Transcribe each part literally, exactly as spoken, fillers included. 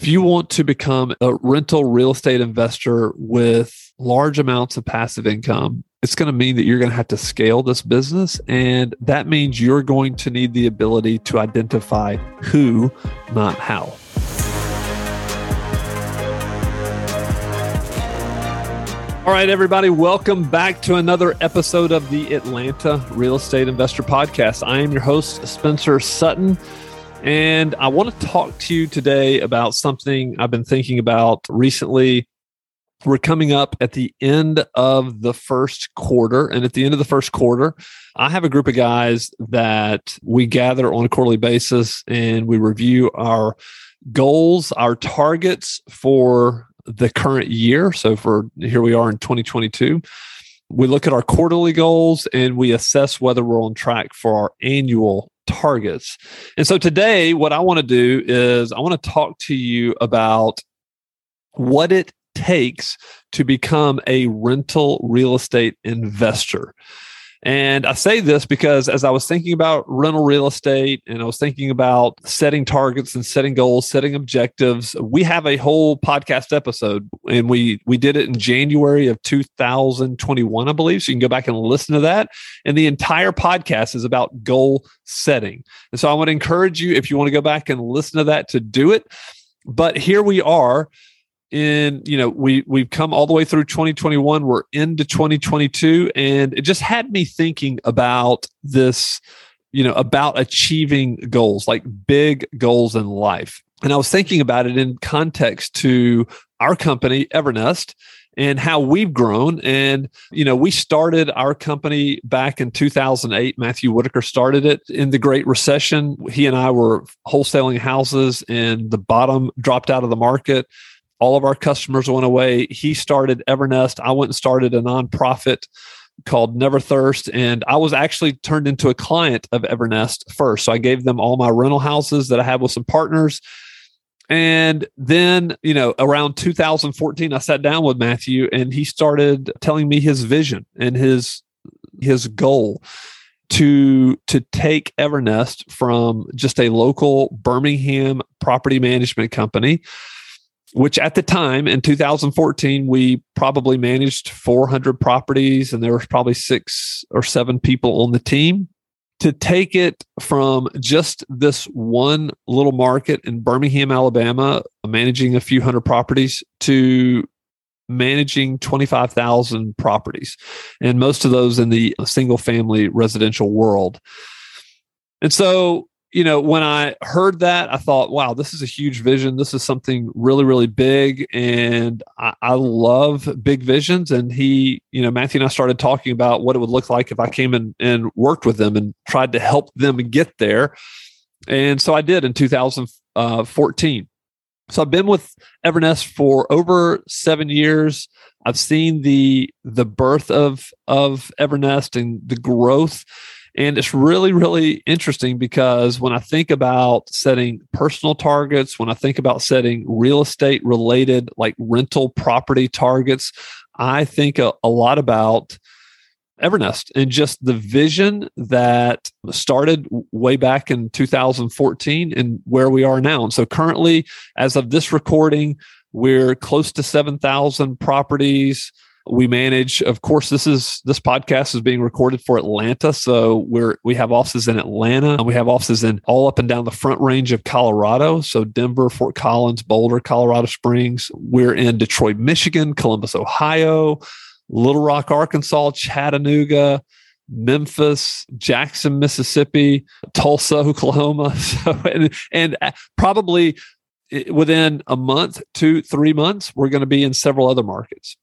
If you want to become a rental real estate investor with large amounts of passive income, it's going to mean that you're going to have to scale this business. And that means you're going to need the ability to identify who, not how. All right, everybody, welcome back to another episode of the Atlanta Real Estate Investor Podcast. I am your host, Spencer Sutton, and I want to talk to you today about something I've been thinking about recently. We're coming up at the end of the first quarter, and at the end of the first quarter, I have a group of guys that we gather on a quarterly basis, and we review our goals, our targets for the current year. So for here we are in twenty twenty-two, we look at our quarterly goals and we assess whether we're on track for our annual targets. And so today, what I want to do is I want to talk to you about what it takes to become a rental real estate investor. And I say this because as I was thinking about rental real estate and I was thinking about setting targets and setting goals, setting objectives, we have a whole podcast episode and we we did it in January of two thousand twenty-one, I believe. So you can go back and listen to that. And the entire podcast is about goal setting. And so I want to encourage you, if you want to go back and listen to that, to do it. But here we are. In, you know, we, we've come all the way through twenty twenty-one. We're into twenty twenty-two. And it just had me thinking about this, you know, about achieving goals, like big goals in life. And I was thinking about it in context to our company, Evernest, and how we've grown. And, you know, we started our company back in two thousand eight. Matthew Whitaker started it in the Great Recession. He and I were wholesaling houses and the bottom dropped out of the market. All of our customers went away. He started Evernest. I went and started a nonprofit called Never Thirst. And I was actually turned into a client of Evernest first. So I gave them all my rental houses that I had with some partners. And then, you know, around two thousand fourteen, I sat down with Matthew and he started telling me his vision and his, his goal to, to take Evernest from just a local Birmingham property management company, which at the time in two thousand fourteen, we probably managed four hundred properties and there was probably six or seven people on the team, to take it from just this one little market in Birmingham, Alabama, managing a few hundred properties, to managing twenty-five thousand properties, and most of those in the single family residential world. And so, you know, when I heard that, I thought, wow, this is a huge vision. This is something really, really big. And I, I love big visions. And he, you know, Matthew and I started talking about what it would look like if I came in and worked with them and tried to help them get there. And so I did in two thousand fourteen. So I've been with Evernest for over seven years. I've seen the the birth of, of Evernest and the growth. And it's really, really interesting because when I think about setting personal targets, when I think about setting real estate related, like rental property targets, I think a, a lot about Evernest and just the vision that started way back in two thousand fourteen and where we are now. And so currently, as of this recording, we're close to seven thousand properties. We manage, of course, this is this podcast is being recorded for Atlanta. So we're we have offices in Atlanta and we have offices in all up and down the Front Range of Colorado. So Denver, Fort Collins, Boulder, Colorado Springs. We're in Detroit, Michigan, Columbus, Ohio, Little Rock, Arkansas, Chattanooga, Memphis, Jackson, Mississippi, Tulsa, Oklahoma. So and, and probably within a month, two, three months, we're going to be in several other markets.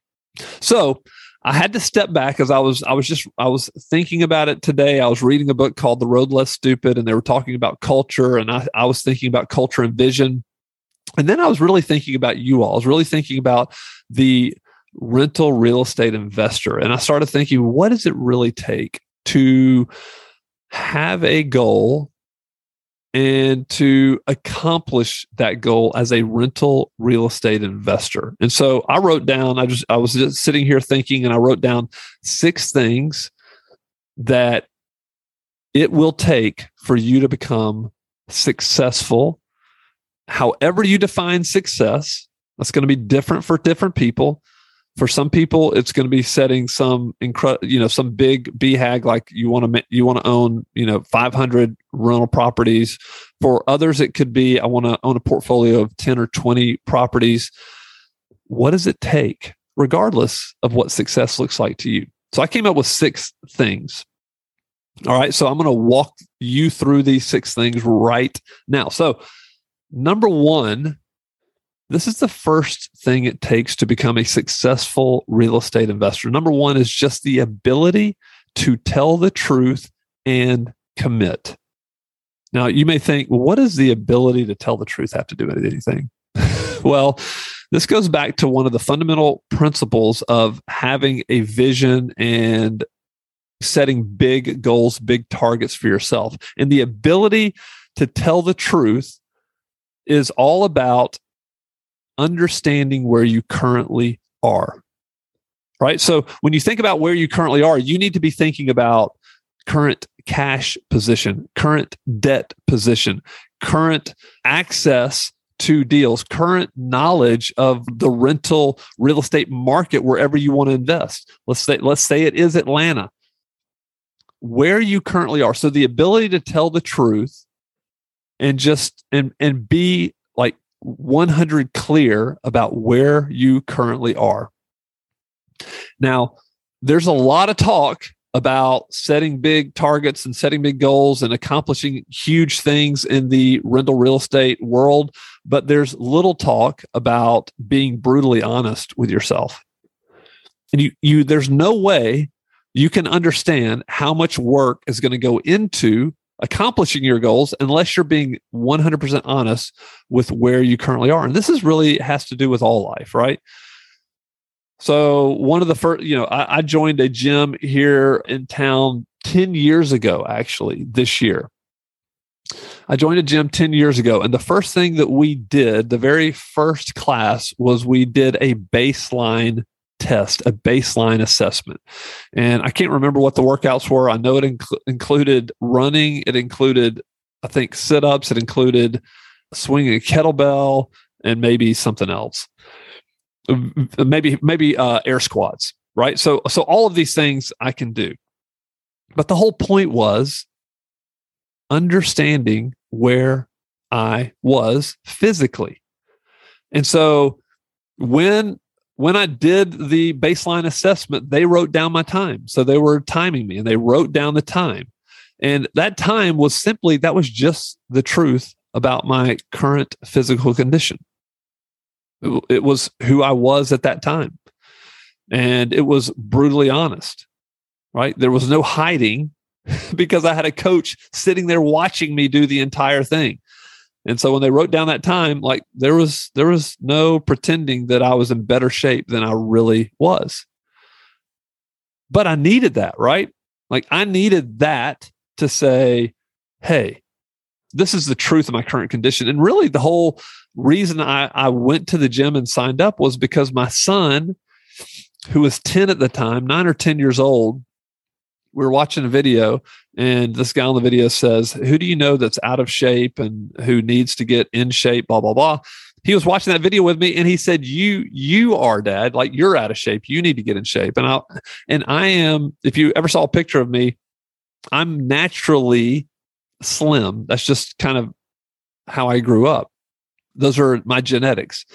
So I had to step back as I was, I was just, I was thinking about it today. I was reading a book called The Road Less Stupid, and they were talking about culture. And I, I was thinking about culture and vision. And then I was really thinking about you all. I was really thinking about the rental real estate investor. And I started thinking, what does it really take to have a goal and to accomplish that goal as a rental real estate investor? And so I wrote down, I just, I was just sitting here thinking, and I wrote down six things that it will take for you to become successful however you define success, that's going to be different for different people. For some people, it's going to be setting some incredible, you know, some big B HAG, like you want to you want to own, you know, five hundred rental properties. For others, it could be I want to own a portfolio of ten or twenty properties. What does it take, regardless of what success looks like to you? So I came up with six things. All right, so I'm going to walk you through these six things right now. So number one, this is the first thing it takes to become a successful real estate investor. Number one is just the ability to tell the truth and commit. Now, you may think, well, what does the ability to tell the truth have to do with anything? Well, this goes back to one of the fundamental principles of having a vision and setting big goals, big targets for yourself. And the ability to tell the truth is all about understanding where you currently are, right? So when you think about where you currently are, you need to be thinking about current cash position, current debt position, current access to deals, current knowledge of the rental real estate market wherever you want to invest. Let's say, let's say it is Atlanta, where you currently are. So the ability to tell the truth and just and and be like one hundred clear about where you currently are. Now, there's a lot of talk about setting big targets and setting big goals and accomplishing huge things in the rental real estate world, but there's little talk about being brutally honest with yourself. And you, you, there's no way you can understand how much work is going to go into accomplishing your goals unless you're being one hundred percent honest with where you currently are. And this is really has to do with all life, right? So one of the first, you know, I, I joined a gym here in town ten years ago, actually, this year. I joined a gym ten years ago. And the first thing that we did, the very first class, was we did a baseline test, a baseline assessment. And I can't remember what the workouts were. I know it inc- included running. It included, I think, sit-ups. It included swinging a kettlebell and maybe something else. Maybe, maybe uh, air squats, right? So, so all of these things I can do. But the whole point was understanding where I was physically. And so when When I did the baseline assessment, they wrote down my time. So they were timing me and they wrote down the time. And that time was simply, that was just the truth about my current physical condition. It, it was who I was at that time. And it was brutally honest, right? There was no hiding because I had a coach sitting there watching me do the entire thing. And so when they wrote down that time, like there was there was no pretending that I was in better shape than I really was. But I needed that, right? Like I needed that to say, hey, this is the truth of my current condition. And really the whole reason I, I went to the gym and signed up was because my son, who was ten at the time, nine or ten years old, we were watching a video and this guy on the video says, who do you know that's out of shape and who needs to get in shape, blah, blah, blah. He was watching that video with me and he said, you, you are, Dad, like you're out of shape. You need to get in shape. And I, and I am, if you ever saw a picture of me, I'm naturally slim. That's just kind of how I grew up. Those are my genetics.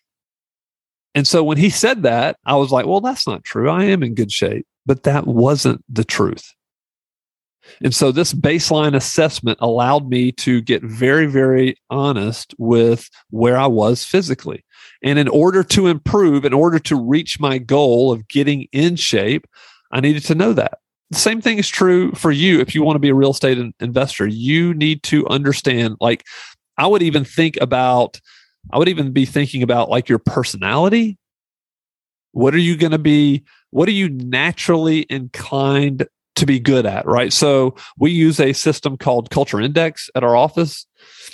And so when he said that, I was like, well, that's not true. I am in good shape. But that wasn't the truth. And so this baseline assessment allowed me to get very, very honest with where I was physically. And in order to improve, in order to reach my goal of getting in shape, I needed to know that. The same thing is true for you. If you want to be a real estate in- investor, you need to understand, like, I would even think about, I would even be thinking about like your personality. What are you going to be? What are you naturally inclined to be good at, right? So we use a system called Culture Index at our office.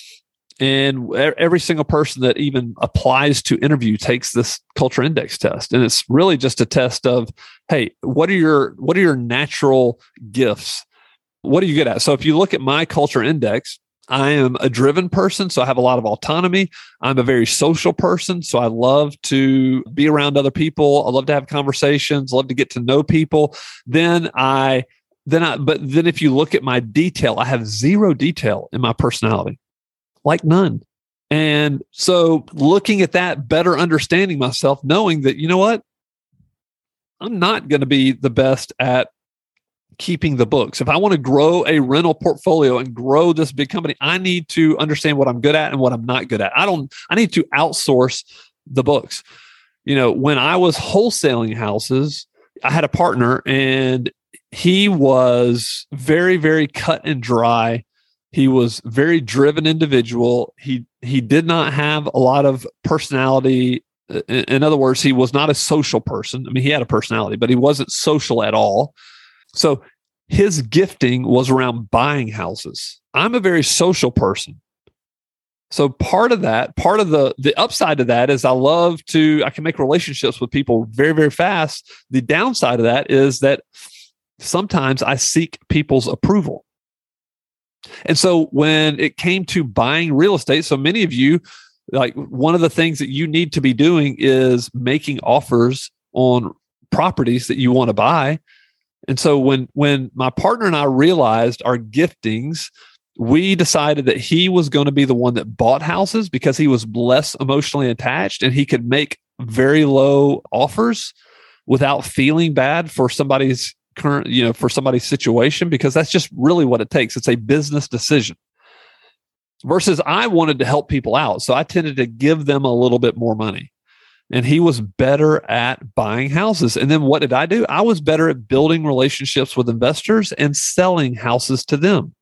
And every single person that even applies to interview takes this Culture Index test. And it's really just a test of, hey, what are your, what are your natural gifts? What are you good at? So if you look at my Culture Index, I am a driven person, so I have a lot of autonomy. I'm a very social person, so I love to be around other people. I love to have conversations, love to get to know people. Then I, then I, but then if you look at my detail, I have zero detail in my personality, like none. And so looking at that, better understanding myself, knowing that, you know what, I'm not going to be the best at keeping the books. If I want to grow a rental portfolio and grow this big company, I need to understand what I'm good at and what I'm not good at. I don't, I need to outsource the books. You know, when I was wholesaling houses, I had a partner and he was very, very cut and dry. He was very driven individual. He, he did not have a lot of personality. In, in other words, he was not a social person. I mean, he had a personality, but he wasn't social at all. So his gifting was around buying houses. I'm a very social person. So part of that, part of the, the upside of that is I love to, I can make relationships with people very, very fast. The downside of that is that sometimes I seek people's approval. And so when it came to buying real estate, so many of you, like one of the things that you need to be doing is making offers on properties that you want to buy. And so when when my partner and I realized our giftings, we decided that he was going to be the one that bought houses because he was less emotionally attached and he could make very low offers without feeling bad for somebody's current, you know, for somebody's situation, because that's just really what it takes. It's a business decision. Versus I wanted to help people out. So I tended to give them a little bit more money. And he was better at buying houses. And then what did I do? I was better at building relationships with investors and selling houses to them.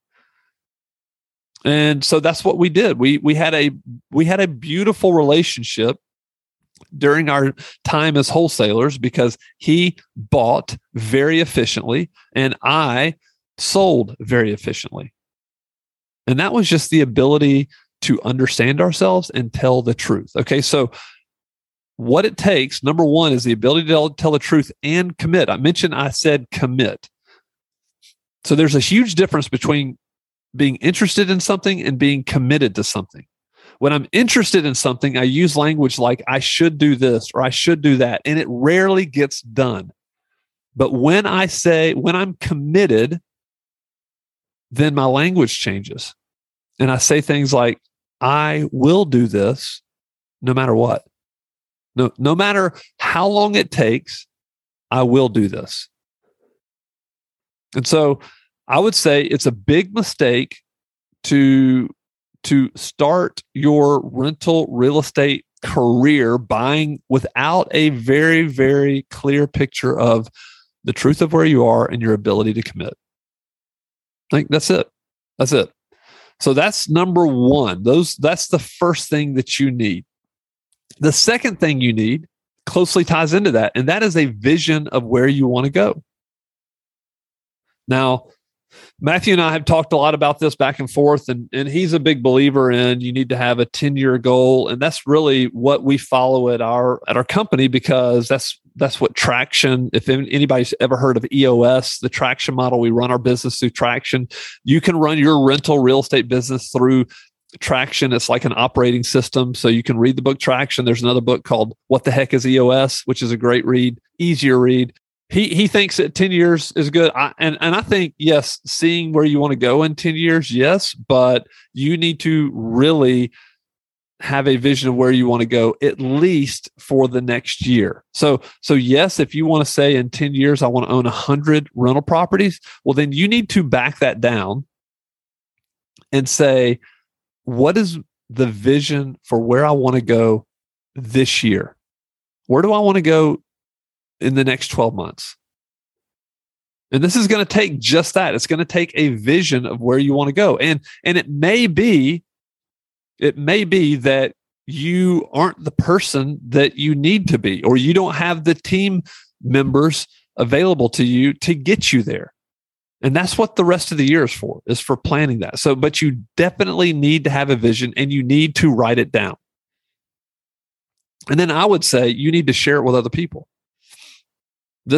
And so that's what we did. We we had a we had a beautiful relationship during our time as wholesalers because he bought very efficiently and I sold very efficiently. And that was just the ability to understand ourselves and tell the truth. Okay, so what it takes, number one, is the ability to tell, tell the truth and commit. I mentioned I said commit. So there's a huge difference between being interested in something and being committed to something. When I'm interested in something, I use language like I should do this or I should do that, and it rarely gets done. But when I say, when I'm committed, then my language changes. And I say things like, I will do this no matter what. No, no matter how long it takes, I will do this. And so I would say it's a big mistake to, to start your rental real estate career buying without a very, very clear picture of the truth of where you are and your ability to commit. Like that's it. That's it. So that's number one. Those, that's the first thing that you need. The second thing you need closely ties into that, and that is a vision of where you want to go. Now, Matthew and I have talked a lot about this back and forth, and, and he's a big believer in you need to have a ten-year goal, and that's really what we follow at our at our company because that's that's what Traction. If anybody's ever heard of E O S, the Traction model, we run our business through Traction. You can run your rental real estate business through Traction. It's like an operating system. So you can read the book Traction. There's another book called What the Heck is E O S, which is a great read, easier read. He he thinks that ten years is good. I, and, and I think, yes, seeing where you want to go in ten years, yes, but you need to really have a vision of where you want to go, at least for the next year. So, so yes, if you want to say in ten years, I want to own one hundred rental properties, well, then you need to back that down and say, what is the vision for where I want to go this year? Where do I want to go in the next twelve months? And this is going to take just that. It's going to take a vision of where you want to go. And, and it may be, it may be that you aren't the person that you need to be, or you don't have the team members available to you to get you there. And that's what the rest of the year is for, is for planning that. So, but you definitely need to have a vision and you need to write it down. And then I would say you need to share it with other people. This,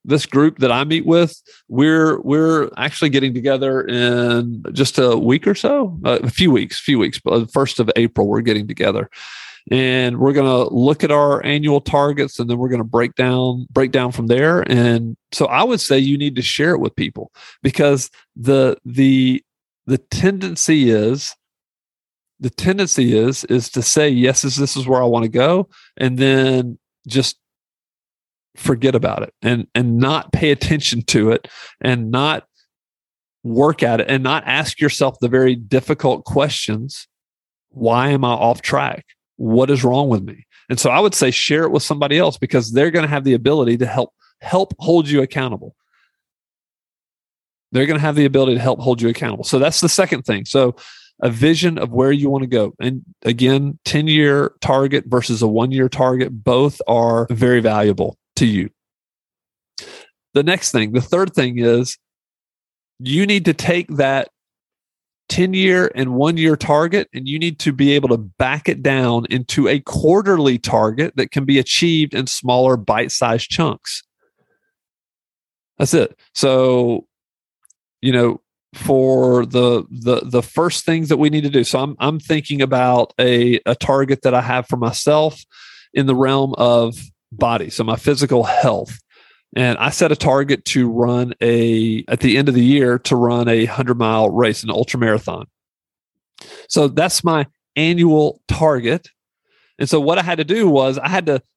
this group that I meet with, we're we're actually getting together in just a week or so, uh, a few weeks, few weeks. But the first of April, we're getting together, and we're going to look at our annual targets, and then we're going to break down break down from there. And so, I would say you need to share it with people, because the the the tendency is the tendency is is to say, yes, this, this is where I want to go, and then just forget about it and and not pay attention to it and not work at it and not ask yourself the very difficult questions. Why am I off track? What is wrong with me? And so I would say share it with somebody else, because they're going to have the ability to help help hold you accountable. They're going to have the ability to help hold you accountable. So that's the second thing. So a vision of where you want to go. And again, ten-year target versus a one-year target, both are very valuable to you. The next thing, the third thing is you need to take that ten-year and one-year target, and you need to be able to back it down into a quarterly target that can be achieved in smaller bite-sized chunks. That's it. So, you know, for the the the first things that we need to do. So I'm I'm thinking about a, a target that I have for myself in the realm of body, so my physical health. And I set a target to run a, at the end of the year, to run a hundred mile race, an ultra marathon. So that's my annual target. And so what I had to do was I had to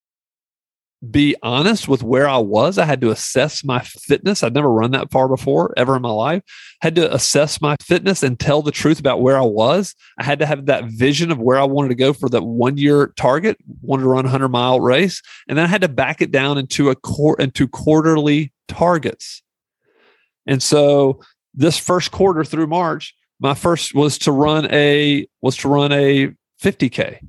be honest with where I was. I had to assess my fitness. I'd never run that far before, ever in my life. Had to assess my fitness and tell the truth about where I was. I had to have that vision of where I wanted to go for that one year target, wanted to run a hundred mile race. And then I had to back it down into a quar- into quarterly targets. And so this first quarter through March, my first was to run a, was to run a fifty K.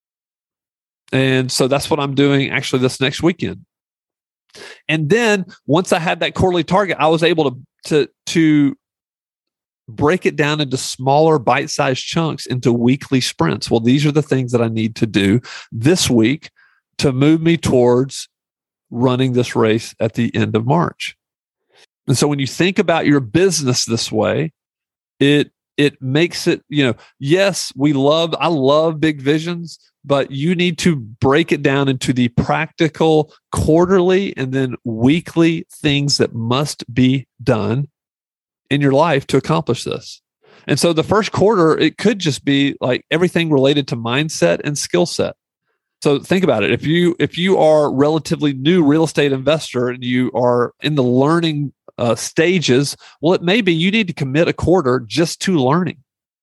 And so that's what I'm doing actually this next weekend. And then once I had that quarterly target, I was able to, to, to break it down into smaller bite-sized chunks into weekly sprints. Well, these are the things that I need to do this week to move me towards running this race at the end of March. And so when you think about your business this way, it it makes it, you know, yes, we love, I love big visions, but you need to break it down into the practical quarterly and then weekly things that must be done in your life to accomplish this. And so the first quarter, it could just be like everything related to mindset and skill set. So think about it. If you if you are a relatively new real estate investor and you are in the learning uh, stages, well, it may be you need to commit a quarter just to learning.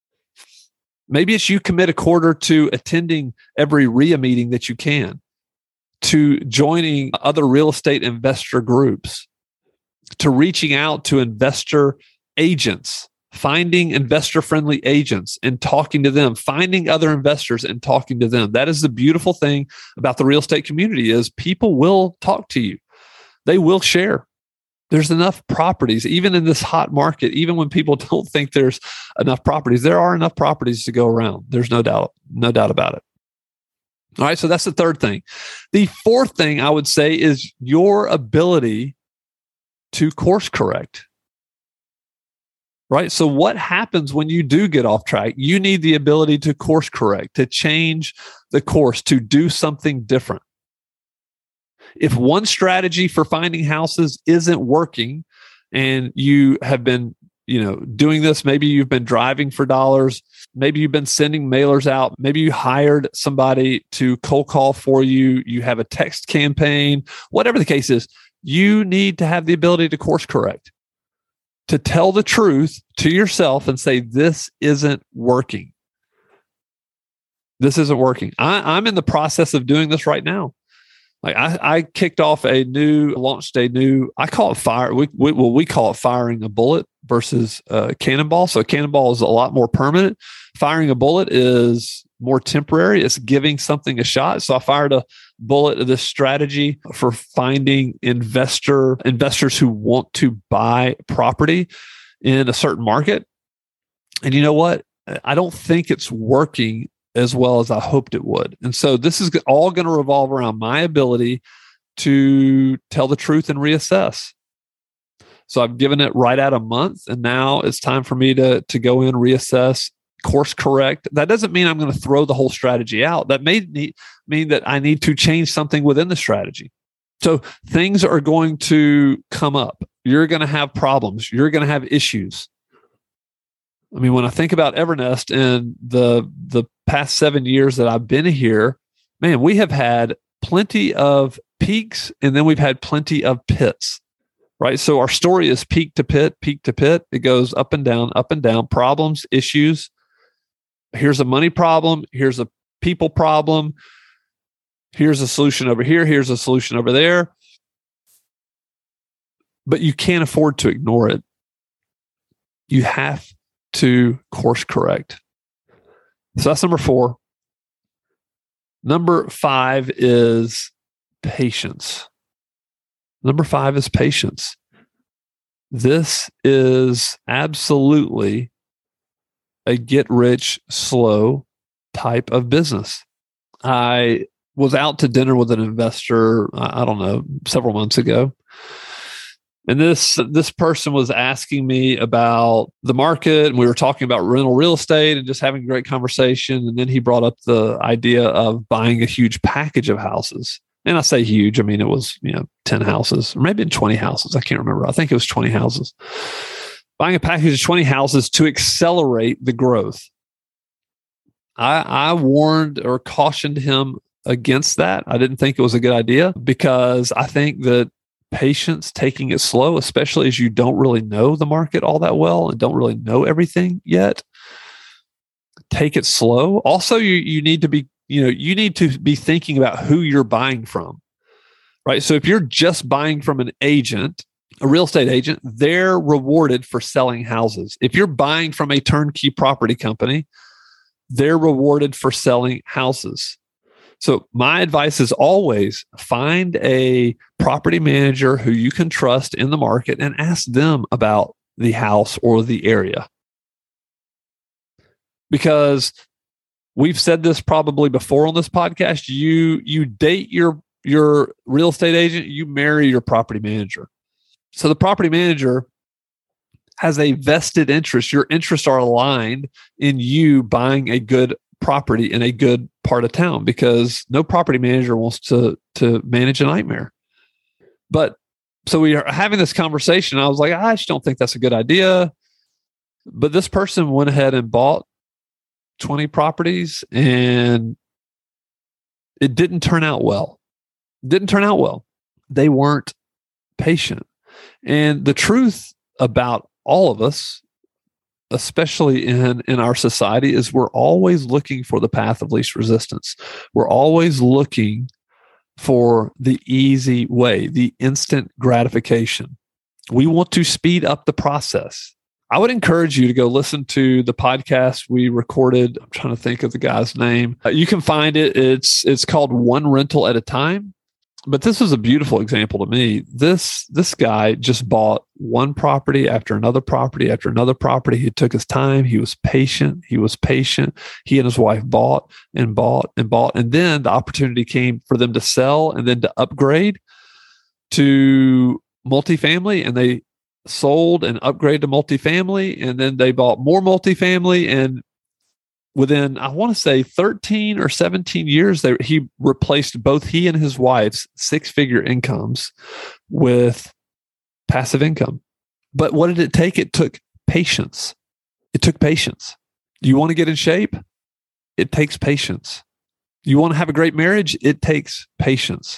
Maybe it's you commit a quarter to attending every R I A meeting that you can, to joining other real estate investor groups, to reaching out to investor agents, finding investor-friendly agents and talking to them, finding other investors and talking to them. That is the beautiful thing about the real estate community, is people will talk to you. They will share. There's enough properties, even in this hot market, even when people don't think there's enough properties, there are enough properties to go around. There's no doubt, no doubt about it. All right, so that's the third thing. The fourth thing I would say is your ability to course correct. Right? So what happens when you do get off track? You need the ability to course correct, to change the course, to do something different. If one strategy for finding houses isn't working and you have been, you know, doing this, maybe you've been driving for dollars, maybe you've been sending mailers out, maybe you hired somebody to cold call for you, you have a text campaign, whatever the case is, you need to have the ability to course correct, to tell the truth to yourself and say, this isn't working. This isn't working. I, I'm in the process of doing this right now. Like I, I kicked off a new, launched a new, I call it fire. We, we, well, we call it firing a bullet versus a cannonball. So a cannonball is a lot more permanent. Firing a bullet is more temporary. It's giving something a shot. So I fired a bullet of this strategy for finding investor investors who want to buy property in a certain market. And you know what? I don't think it's working as well as I hoped it would. And so this is all going to revolve around my ability to tell the truth and reassess. So I've given it right at a month, and now it's time for me to, to go in, reassess, course correct. That doesn't mean I'm going to throw the whole strategy out. That may need, mean that I need to change something within the strategy. So things are going to come up. You're going to have problems. You're going to have issues. I mean, when I think about Evernest and the the past seven years that I've been here, man, we have had plenty of peaks, and then we've had plenty of pits, right? So our story is peak to pit, peak to pit. It goes up and down, up and down, problems, issues. Here's a money problem. Here's a people problem. Here's a solution over here. Here's a solution over there. But you can't afford to ignore it. You have to course correct. So that's number four. Number five is patience. Number five is patience. This is absolutely a get rich slow type of business. I was out to dinner with an investor, I don't know, several months ago. And this this person was asking me about the market, and we were talking about rental real estate and just having a great conversation. And then he brought up the idea of buying a huge package of houses. And I say huge, I mean, it was, you know, ten houses, or maybe twenty houses. I can't remember. I think it was twenty houses. Buying a package of twenty houses to accelerate the growth. I, I warned or cautioned him against that. I didn't think it was a good idea, because I think that patience, taking it slow, especially as you don't really know the market all that well and don't really know everything yet, take it slow. Also, you you need to be, you know, you need to be thinking about who you're buying from, right? So if you're just buying from an agent, a real estate agent, they're rewarded for selling houses. If you're buying from a turnkey property company, they're rewarded for selling houses. So my advice is always find a property manager who you can trust in the market and ask them about the house or the area. Because we've said this probably before on this podcast, you you date your your real estate agent, you marry your property manager. So the property manager has a vested interest. Your interests are aligned in you buying a good property in a good part of town, because no property manager wants to to manage a nightmare. But so we are having this conversation. I was like, I just don't think that's a good idea. But this person went ahead and bought twenty properties, and it didn't turn out well. It didn't turn out well. They weren't patient. And the truth about all of us, especially in, in our society, is we're always looking for the path of least resistance. We're always looking for the easy way, the instant gratification. We want to speed up the process. I would encourage you to go listen to the podcast we recorded. I'm trying to think of the guy's name. Uh, you can find it. It's it's called One Rental at a Time. But this was a beautiful example to me. This this guy just bought one property after another property after another property. He took his time. He was patient. He was patient. He and his wife bought and bought and bought. And then the opportunity came for them to sell and then to upgrade to multifamily. And they sold and upgraded to multifamily. And then they bought more multifamily. And within, I want to say thirteen or seventeen years, they, he replaced both he and his wife's six-figure incomes with passive income. But what did it take? It took patience. It took patience. You want to get in shape? It takes patience. You want to have a great marriage? It takes patience.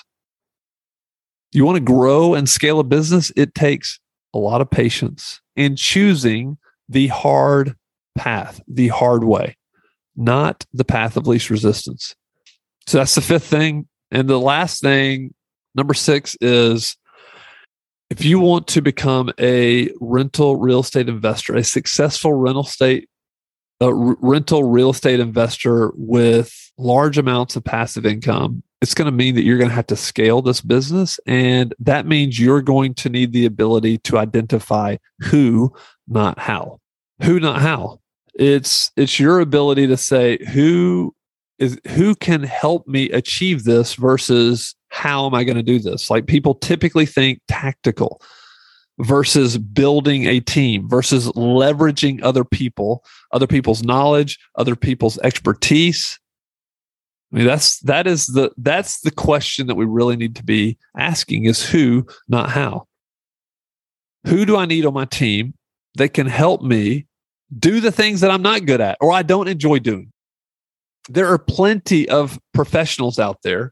You want to grow and scale a business? It takes a lot of patience in choosing the hard path, the hard way, not the path of least resistance. So that's the fifth thing. And the last thing, number six, is if you want to become a rental real estate investor, a successful rental estate, a r- rental real estate investor with large amounts of passive income, it's going to mean that you're going to have to scale this business. And that means you're going to need the ability to identify who, not how. Who, not how. It's it's your ability to say who is who can help me achieve this versus how am I going to do this? Like people typically think tactical versus building a team versus leveraging other people, other people's knowledge, other people's expertise. I mean, that's, that is the, that's the question that we really need to be asking is who, not how. Who do I need on my team that can help me do the things that I'm not good at or I don't enjoy doing? There are plenty of professionals out there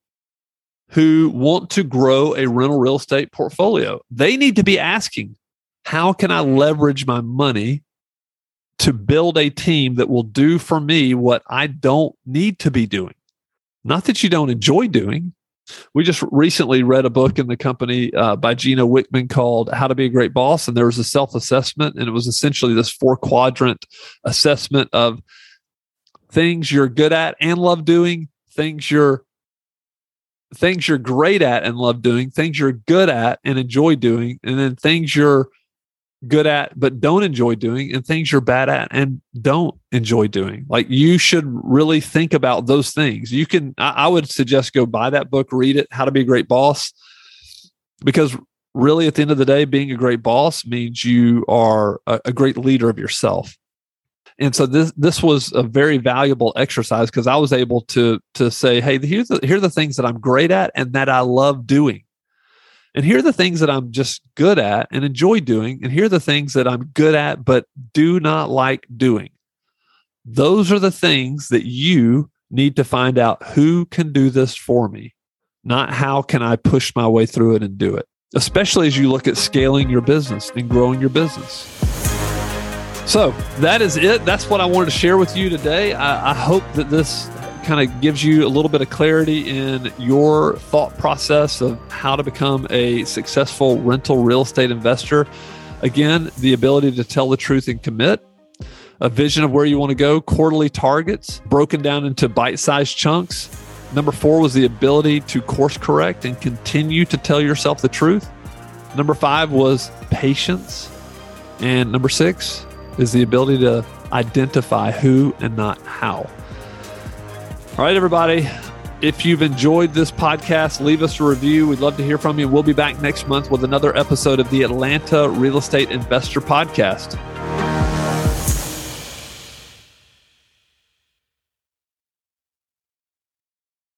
who want to grow a rental real estate portfolio. They need to be asking, how can I leverage my money to build a team that will do for me what I don't need to be doing? Not that you don't enjoy doing. We just recently read a book in the company uh, by Gino Wickman called How to Be a Great Boss. And there was a self-assessment, and it was essentially this four quadrant assessment of things you're good at and love doing, things you're things you're great at and love doing, things you're good at and enjoy doing, and then things you're good at but don't enjoy doing, and things you're bad at and don't enjoy doing. Like you should really think about those things. You can, I, I would suggest go buy that book, read it, How to Be a Great Boss, because really at the end of the day, being a great boss means you are a, a great leader of yourself. And so this this was a very valuable exercise because I was able to to say, hey, here's the, here are the things that I'm great at and that I love doing. And here are the things that I'm just good at and enjoy doing. And here are the things that I'm good at but do not like doing. Those are the things that you need to find out who can do this for me, not how can I push my way through it and do it, especially as you look at scaling your business and growing your business. So that is it. That's what I wanted to share with you today. I, I hope that this kind of gives you a little bit of clarity in your thought process of how to become a successful rental real estate investor. Again, the ability to tell the truth and commit, a vision of where you want to go, quarterly targets broken down into bite-sized chunks. Number four was the ability to course correct and continue to tell yourself the truth. Number five was patience. And number six is the ability to identify who and not how. All right, everybody. If you've enjoyed this podcast, leave us a review. We'd love to hear from you. We'll be back next month with another episode of the Atlanta Real Estate Investor Podcast.